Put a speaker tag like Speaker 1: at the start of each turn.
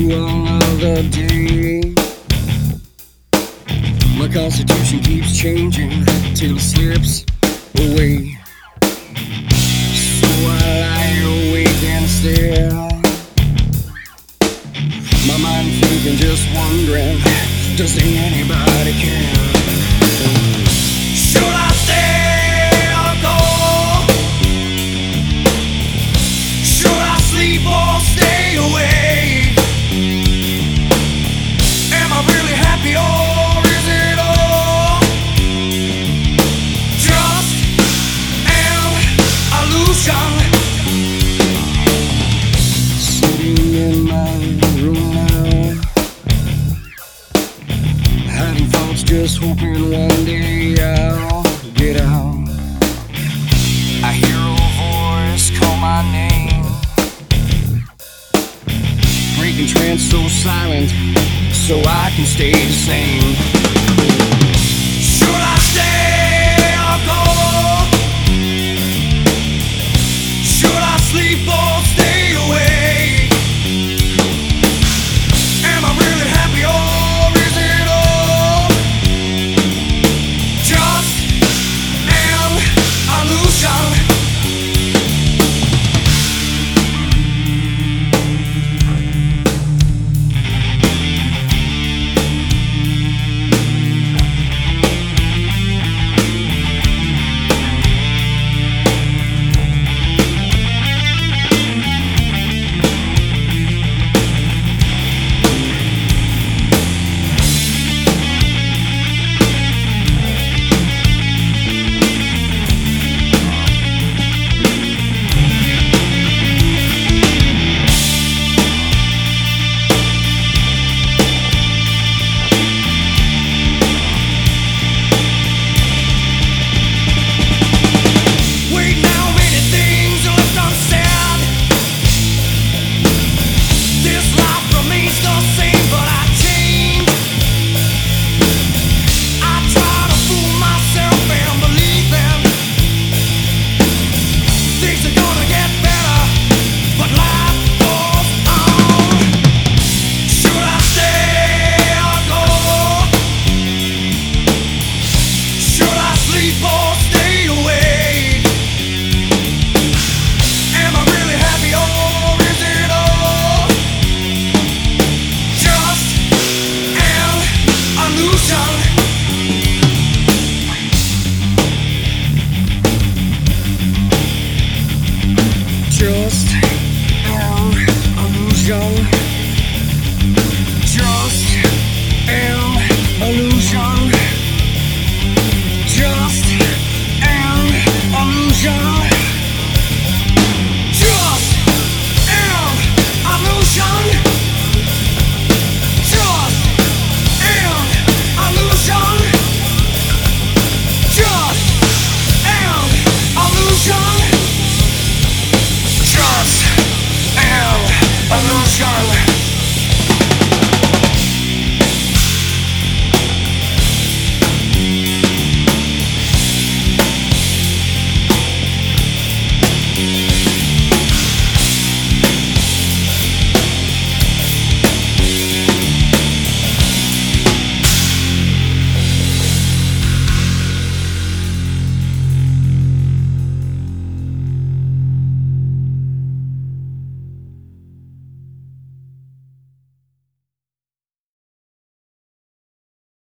Speaker 1: another day. My constitution keeps changing till it slips away. So I lie awake and stare, my mind thinking, just wondering, does anybody care? Should I stay or go? Should I sleep or stay awake? Am I really happy or is it all just an illusion? Sitting in my room now, having thoughts, just hoping one day I'll get out. I hear a voice call my name, breaking trance so silent, so I can stay the same.